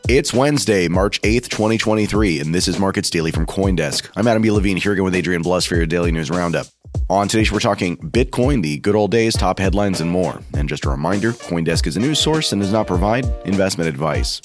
It's Wednesday, March 8th, 2023, and this is Markets Daily from CoinDesk. I'm Adam B. Levine here again with Adrian Bluss for your Daily News Roundup. On today's show, we're talking Bitcoin, the good old days, top headlines, and more. And just a reminder, CoinDesk is a news source and does not provide investment advice.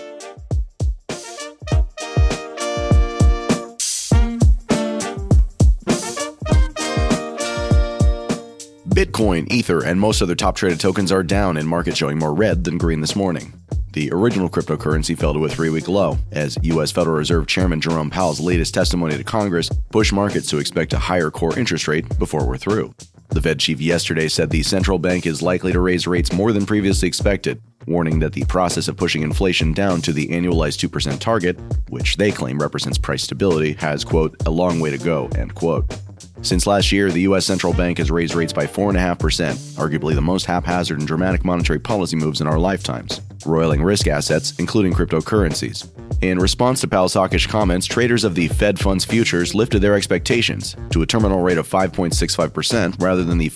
Bitcoin, Ether, and most other top traded tokens are down in markets showing more red than green this morning. The original cryptocurrency fell to a 3-week low as U.S. Federal Reserve Chairman Jerome Powell's latest testimony to Congress pushed markets to expect a higher core interest rate before we're through. The Fed chief yesterday said the central bank is likely to raise rates more than previously expected, warning that the process of pushing inflation down to the annualized 2% target, which they claim represents price stability, has, quote, a long way to go, end quote. Since last year, the U.S. central bank has raised rates by 4.5%, arguably the most haphazard and dramatic monetary policy moves in our lifetimes, roiling risk assets, including cryptocurrencies. In response to Powell's hawkish comments, traders of the Fed funds futures lifted their expectations to a terminal rate of 5.65% rather than the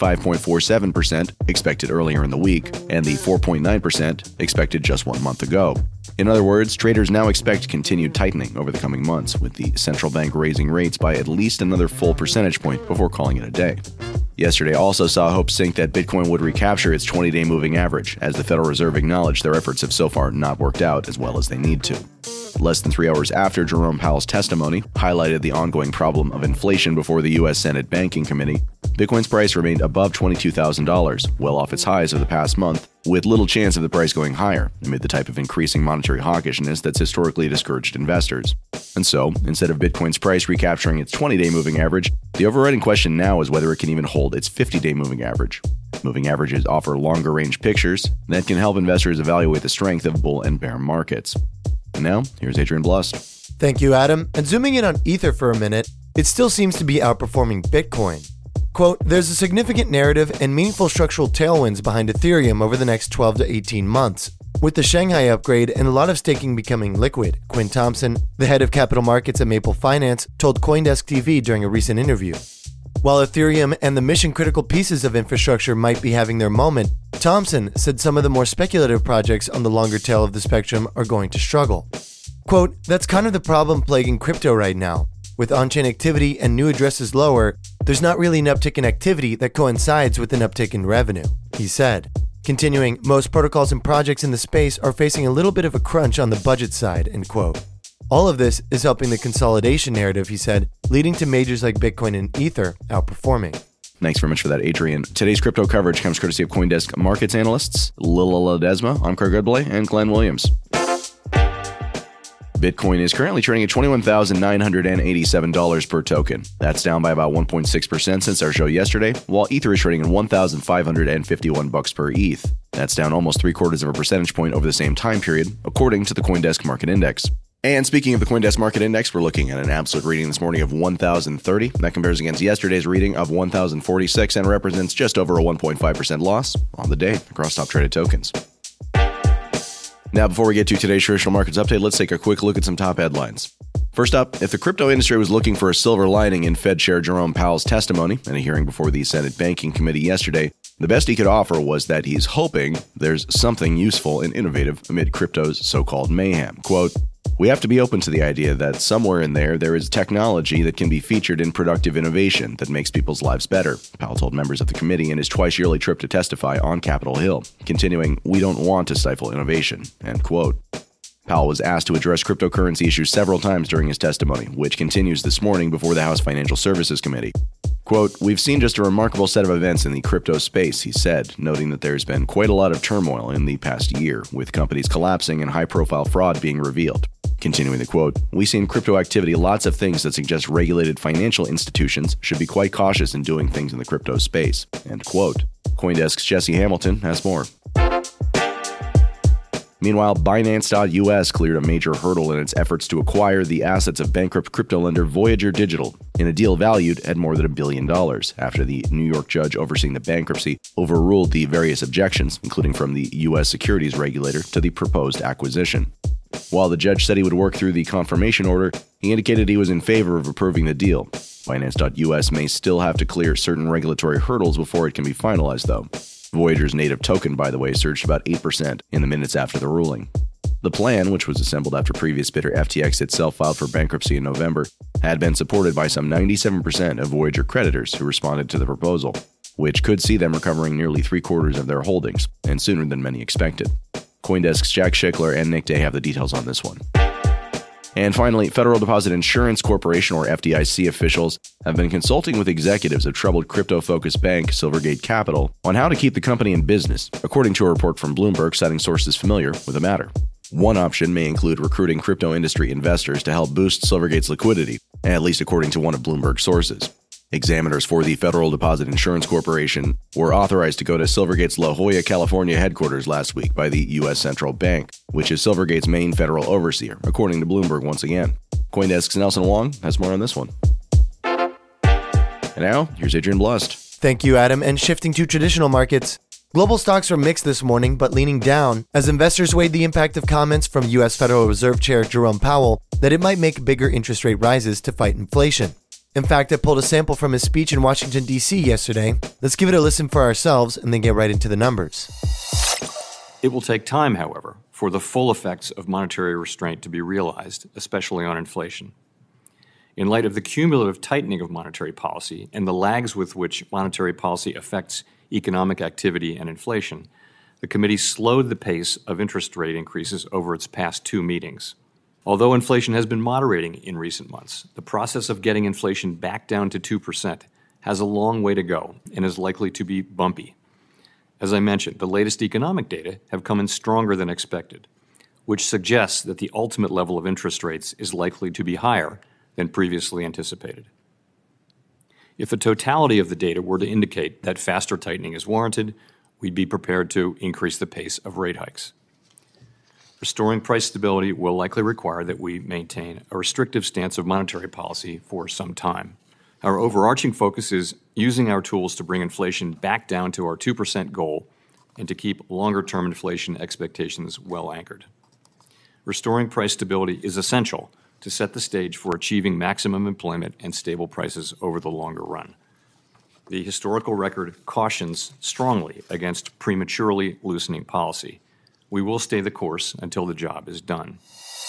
5.47% expected earlier in the week and the 4.9% expected just 1 month ago. In other words, traders now expect continued tightening over the coming months, with the central bank raising rates by at least another full percentage point before calling it a day. Yesterday also saw hopes sink that Bitcoin would recapture its 20-day moving average, as the Federal Reserve acknowledged their efforts have so far not worked out as well as they need to. Less than 3 hours after Jerome Powell's testimony highlighted the ongoing problem of inflation before the U.S. Senate Banking Committee, Bitcoin's price remained above $22,000, well off its highs of the past month, with little chance of the price going higher amid the type of increasing monetary hawkishness that's historically discouraged investors. And so, instead of Bitcoin's price recapturing its 20-day moving average, the overriding question now is whether it can even hold its 50-day moving average. Moving averages offer longer-range pictures that can help investors evaluate the strength of bull and bear markets. And now, here's Adrian Bluss. Thank you, Adam. And zooming in on Ether for a minute, it still seems to be outperforming Bitcoin. Quote, there's a significant narrative and meaningful structural tailwinds behind Ethereum over the next 12 to 18 months, with the Shanghai upgrade and a lot of staking becoming liquid, Quinn Thompson, the head of capital markets at Maple Finance, told CoinDesk TV during a recent interview. While Ethereum and the mission-critical pieces of infrastructure might be having their moment, Thompson said some of the more speculative projects on the longer tail of the spectrum are going to struggle. Quote, that's kind of the problem plaguing crypto right now. With on-chain activity and new addresses lower, there's not really an uptick in activity that coincides with an uptick in revenue, he said. Continuing, most protocols and projects in the space are facing a little bit of a crunch on the budget side, end quote. All of this is helping the consolidation narrative, he said, leading to majors like Bitcoin and Ether outperforming. Thanks very much for that, Adrian. Today's crypto coverage comes courtesy of CoinDesk markets analysts Lila Ledesma, I'm Craig Goodblay, and Glenn Williams. Bitcoin is currently trading at $21,987 per token. That's down by about 1.6% since our show yesterday, while Ether is trading at $1,551 per ETH. That's down almost 0.75 percentage point over the same time period, according to the CoinDesk Market Index. And speaking of the CoinDesk Market Index, we're looking at an absolute reading this morning of 1,030. That compares against yesterday's reading of 1,046 and represents just over a 1.5% loss on the day across top traded tokens. Now, before we get to today's traditional markets update, let's take a quick look at some top headlines. First up, if the crypto industry was looking for a silver lining in Fed Chair Jerome Powell's testimony in a hearing before the Senate Banking Committee yesterday, the best he could offer was that he's hoping there's something useful and innovative amid crypto's so-called mayhem. Quote, we have to be open to the idea that somewhere in there is technology that can be featured in productive innovation that makes people's lives better, Powell told members of the committee in his twice-yearly trip to testify on Capitol Hill, continuing, we don't want to stifle innovation, end quote. Powell was asked to address cryptocurrency issues several times during his testimony, which continues this morning before the House Financial Services Committee. Quote, we've seen just a remarkable set of events in the crypto space, he said, noting that there's been quite a lot of turmoil in the past year, with companies collapsing and high-profile fraud being revealed. Continuing the quote, we see in crypto activity lots of things that suggest regulated financial institutions should be quite cautious in doing things in the crypto space, end quote. CoinDesk's Jesse Hamilton has more. Meanwhile, Binance.US cleared a major hurdle in its efforts to acquire the assets of bankrupt crypto lender Voyager Digital in a deal valued at more than $1 billion after the New York judge overseeing the bankruptcy overruled the various objections, including from the U.S. securities regulator, to the proposed acquisition. While the judge said he would work through the confirmation order, he indicated he was in favor of approving the deal. Binance.US may still have to clear certain regulatory hurdles before it can be finalized, though. Voyager's native token, by the way, surged about 8% in the minutes after the ruling. The plan, which was assembled after previous bidder FTX itself filed for bankruptcy in November, had been supported by some 97% of Voyager creditors who responded to the proposal, which could see them recovering nearly 3/4 of their holdings, and sooner than many expected. CoinDesk's Jack Schickler and Nick Day have the details on this one. And finally, Federal Deposit Insurance Corporation, or FDIC, officials have been consulting with executives of troubled crypto-focused bank Silvergate Capital on how to keep the company in business, according to a report from Bloomberg citing sources familiar with the matter. One option may include recruiting crypto industry investors to help boost Silvergate's liquidity, at least according to one of Bloomberg's sources. Examiners for the Federal Deposit Insurance Corporation were authorized to go to Silvergate's La Jolla, California headquarters last week by the U.S. Central Bank, which is Silvergate's main federal overseer, according to Bloomberg once again. CoinDesk's Nelson Wong has more on this one. And now, here's Adrian Blust. Thank you, Adam. And shifting to traditional markets, global stocks were mixed this morning, but leaning down as investors weighed the impact of comments from U.S. Federal Reserve Chair Jerome Powell that it might make bigger interest rate rises to fight inflation. In fact, I pulled a sample from his speech in Washington, D.C. yesterday. Let's give it a listen for ourselves and then get right into the numbers. It will take time, however, for the full effects of monetary restraint to be realized, especially on inflation. In light of the cumulative tightening of monetary policy and the lags with which monetary policy affects economic activity and inflation, the committee slowed the pace of interest rate increases over its past 2 meetings. Although inflation has been moderating in recent months, the process of getting inflation back down to 2% has a long way to go and is likely to be bumpy. As I mentioned, the latest economic data have come in stronger than expected, which suggests that the ultimate level of interest rates is likely to be higher than previously anticipated. If the totality of the data were to indicate that faster tightening is warranted, we'd be prepared to increase the pace of rate hikes. Restoring price stability will likely require that we maintain a restrictive stance of monetary policy for some time. Our overarching focus is using our tools to bring inflation back down to our 2% goal and to keep longer-term inflation expectations well anchored. Restoring price stability is essential to set the stage for achieving maximum employment and stable prices over the longer run. The historical record cautions strongly against prematurely loosening policy. We will stay the course until the job is done.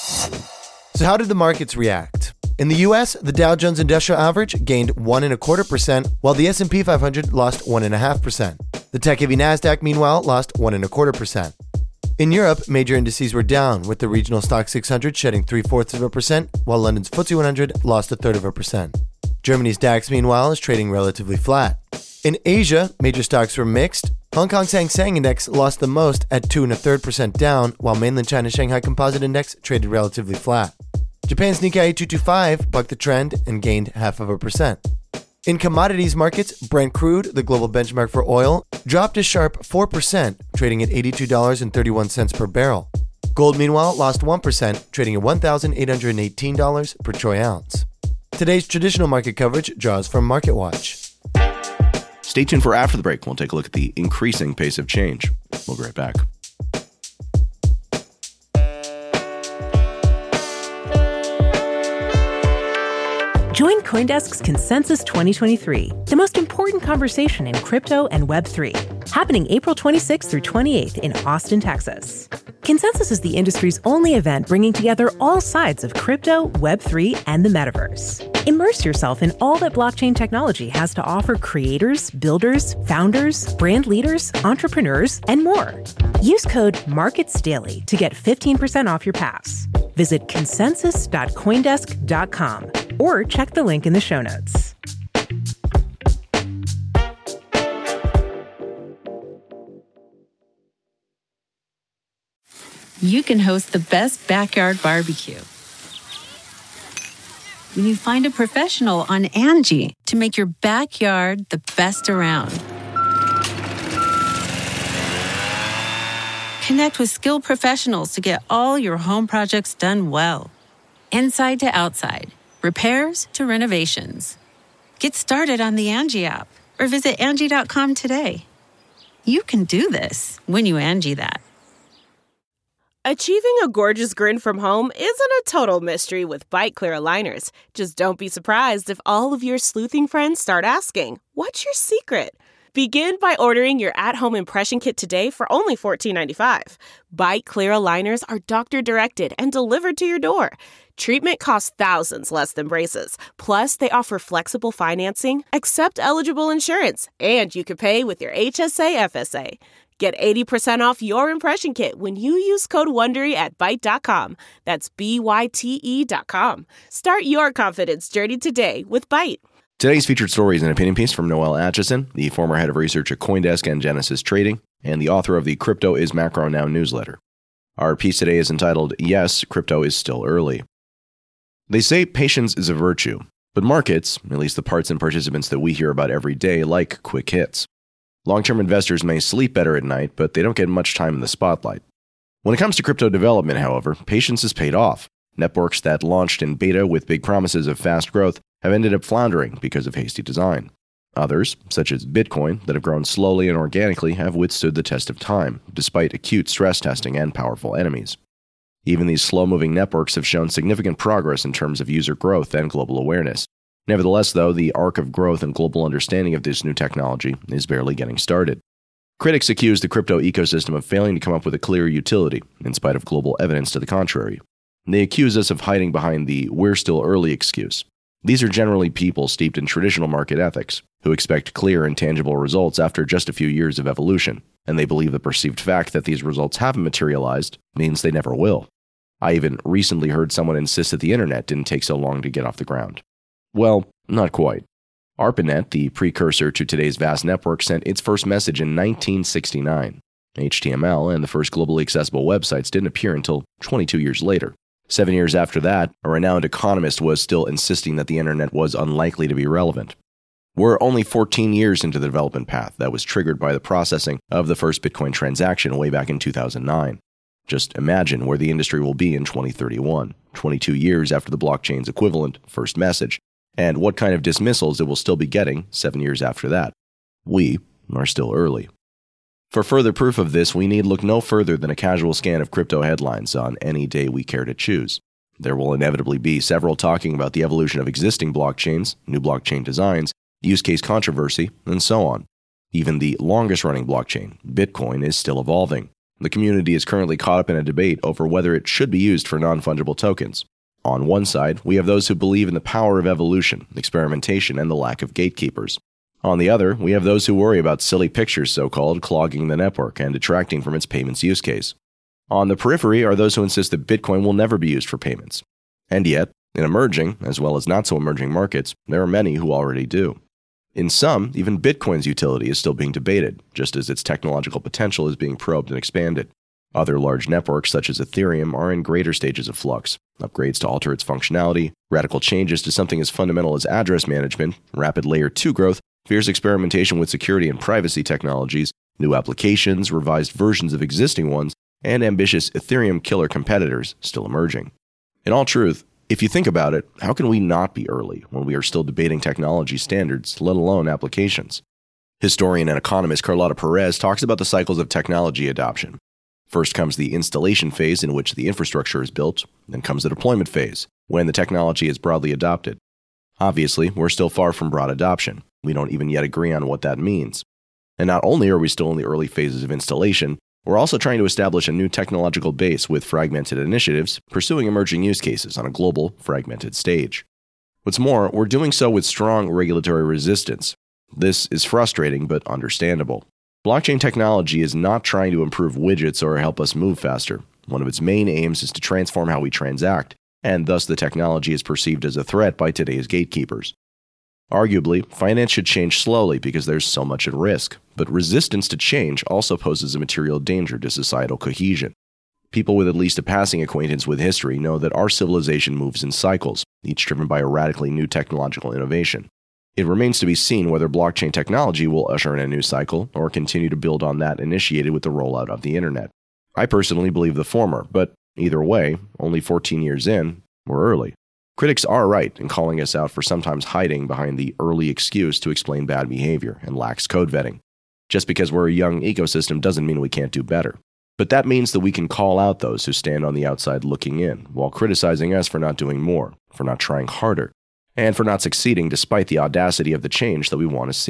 So how did the markets react? In the U.S., the Dow Jones Industrial Average gained 1.25%, while the S&P 500 lost 1.5%. The tech-heavy Nasdaq, meanwhile, lost 1.25%. In Europe, major indices were down, with the regional stock 600 shedding 0.75%, while London's FTSE 100 lost 0.33%. Germany's DAX, meanwhile, is trading relatively flat. In Asia, major stocks were mixed. Hong Kong's Hang Seng Index lost the most at 2.33% down, while mainland China's Shanghai Composite Index traded relatively flat. Japan's Nikkei 225 bucked the trend and gained 0.5%. In commodities markets, Brent crude, the global benchmark for oil, dropped a sharp 4%, trading at $82.31 per barrel. Gold, meanwhile, lost 1%, trading at $1,818 per troy ounce. Today's traditional market coverage draws from MarketWatch. Stay tuned for After the Break. We'll take a look at the increasing pace of change. We'll be right back. Join CoinDesk's Consensus 2023, the most important conversation in crypto and Web3, happening April 26th through 28th in Austin, Texas. Consensus is the industry's only event bringing together all sides of crypto, Web3, and the metaverse. Immerse yourself in all that blockchain technology has to offer creators, builders, founders, brand leaders, entrepreneurs, and more. Use code MARKETSDAILY to get 15% off your pass. Visit consensus.coindesk.com or check the link in the show notes. You can host the best backyard barbecue when you find a professional on Angie to make your backyard the best around. Connect with skilled professionals to get all your home projects done well. Inside to outside, repairs to renovations. Get started on the Angie app or visit Angie.com today. You can do this when you Angie that. Achieving a gorgeous grin from home isn't a total mystery with Bite Clear aligners. Just don't be surprised if all of your sleuthing friends start asking, "What's your secret?" Begin by ordering your at-home impression kit today for only $14.95. Byte Clear aligners are doctor-directed and delivered to your door. Treatment costs thousands less than braces. Plus, they offer flexible financing, accept eligible insurance, and you can pay with your HSA FSA. Get 80% off your impression kit when you use code WONDERY at Byte.com. That's BYTE.com. Start your confidence journey today with Byte. Today's featured story is an opinion piece from Noel Atchison, the former head of research at CoinDesk and Genesis Trading, and the author of the Crypto is Macro Now newsletter. Our piece today is entitled, Yes, Crypto is Still Early. They say patience is a virtue, but markets, at least the parts and participants that we hear about every day, like quick hits. Long-term investors may sleep better at night, but they don't get much time in the spotlight. When it comes to crypto development, however, patience has paid off. Networks that launched in beta with big promises of fast growth have ended up floundering because of hasty design. Others, such as Bitcoin, that have grown slowly and organically, have withstood the test of time, despite acute stress testing and powerful enemies. Even these slow-moving networks have shown significant progress in terms of user growth and global awareness. Nevertheless, though, the arc of growth and global understanding of this new technology is barely getting started. Critics accuse the crypto ecosystem of failing to come up with a clear utility, in spite of global evidence to the contrary. They accuse us of hiding behind the "we're still early" excuse. These are generally people steeped in traditional market ethics, who expect clear and tangible results after just a few years of evolution, and they believe the perceived fact that these results haven't materialized means they never will. I even recently heard someone insist that the internet didn't take so long to get off the ground. Well, not quite. ARPANET, the precursor to today's vast network, sent its first message in 1969. HTML and the first globally accessible websites didn't appear until 22 years later. 7 years after that, a renowned economist was still insisting that the internet was unlikely to be relevant. We're only 14 years into the development path that was triggered by the processing of the first Bitcoin transaction way back in 2009. Just imagine where the industry will be in 2031, 22 years after the blockchain's equivalent first message, and what kind of dismissals it will still be getting 7 years after that. We are still early. For further proof of this, we need look no further than a casual scan of crypto headlines on any day we care to choose. There will inevitably be several talking about the evolution of existing blockchains, new blockchain designs, use case controversy, and so on. Even the longest-running blockchain, Bitcoin, is still evolving. The community is currently caught up in a debate over whether it should be used for non-fungible tokens. On one side, we have those who believe in the power of evolution, experimentation, and the lack of gatekeepers. On the other, we have those who worry about silly pictures, so-called, clogging the network and detracting from its payments use case. On the periphery are those who insist that Bitcoin will never be used for payments. And yet, in emerging, as well as not-so-emerging markets, there are many who already do. In some, even Bitcoin's utility is still being debated, just as its technological potential is being probed and expanded. Other large networks, such as Ethereum, are in greater stages of flux. Upgrades to alter its functionality, radical changes to something as fundamental as address management, rapid Layer 2 growth, fierce experimentation with security and privacy technologies, new applications, revised versions of existing ones, and ambitious Ethereum killer competitors still emerging. In all truth, if you think about it, how can we not be early when we are still debating technology standards, let alone applications? Historian and economist Carlota Perez talks about the cycles of technology adoption. First comes the installation phase, in which the infrastructure is built, then comes the deployment phase, when the technology is broadly adopted. Obviously, we're still far from broad adoption. We don't even yet agree on what that means. And not only are we still in the early phases of installation, we're also trying to establish a new technological base with fragmented initiatives, pursuing emerging use cases on a global, fragmented stage. What's more, we're doing so with strong regulatory resistance. This is frustrating, but understandable. Blockchain technology is not trying to improve widgets or help us move faster. One of its main aims is to transform how we transact, and thus the technology is perceived as a threat by today's gatekeepers. Arguably, finance should change slowly because there's so much at risk, but resistance to change also poses a material danger to societal cohesion. People with at least a passing acquaintance with history know that our civilization moves in cycles, each driven by a radically new technological innovation. It remains to be seen whether blockchain technology will usher in a new cycle or continue to build on that initiated with the rollout of the internet. I personally believe the former, but either way, only 14 years in, we're early. Critics are right in calling us out for sometimes hiding behind the early excuse to explain bad behavior and lax code vetting. Just because we're a young ecosystem doesn't mean we can't do better. But that means that we can call out those who stand on the outside looking in, while criticizing us for not doing more, for not trying harder, and for not succeeding despite the audacity of the change that we want to see.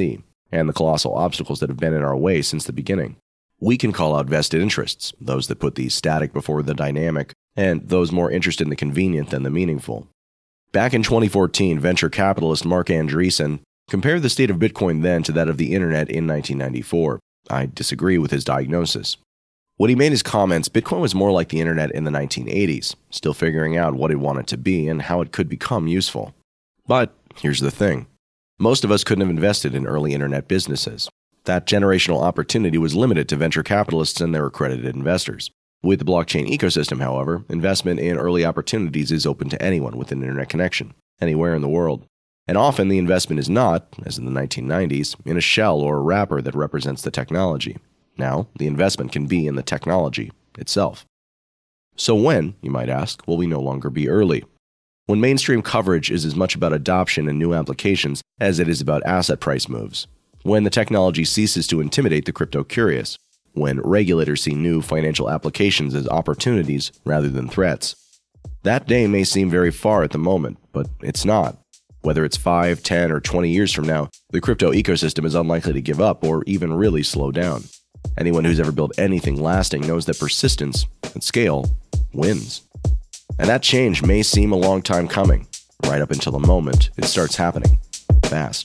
and the colossal obstacles that have been in our way since the beginning. We can call out vested interests, those that put the static before the dynamic, and those more interested in the convenient than the meaningful. Back in 2014, venture capitalist Marc Andreessen compared the state of Bitcoin then to that of the internet in 1994. I disagree with his diagnosis. When he made his comments, Bitcoin was more like the internet in the 1980s, still figuring out what it wanted to be and how it could become useful. But here's the thing. Most of us couldn't have invested in early internet businesses. That generational opportunity was limited to venture capitalists and their accredited investors. With the blockchain ecosystem, however, investment in early opportunities is open to anyone with an internet connection, anywhere in the world. And often the investment is not, as in the 1990s, in a shell or a wrapper that represents the technology. Now, the investment can be in the technology itself. So when, you might ask, will we no longer be early? When mainstream coverage is as much about adoption and new applications as it is about asset price moves. When the technology ceases to intimidate the crypto curious. When regulators see new financial applications as opportunities rather than threats. That day may seem very far at the moment, but it's not. Whether it's 5, 10, or 20 years from now, the crypto ecosystem is unlikely to give up or even really slow down. Anyone who's ever built anything lasting knows that persistence and scale wins. And that change may seem a long time coming, right up until the moment it starts happening fast.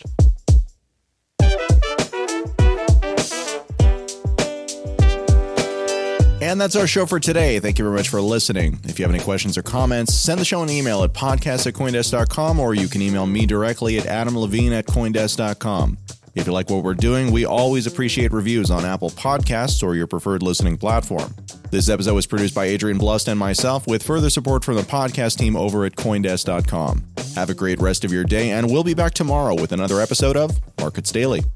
And that's our show for today. Thank you very much for listening. If you have any questions or comments, send the show an email at podcast@coindesk.com, or you can email me directly at adamlevine@coindesk.com. If you like what we're doing, we always appreciate reviews on Apple Podcasts or your preferred listening platform. This episode was produced by Adrian Blust and myself, with further support from the podcast team over at coindesk.com. Have a great rest of your day, and we'll be back tomorrow with another episode of Markets Daily.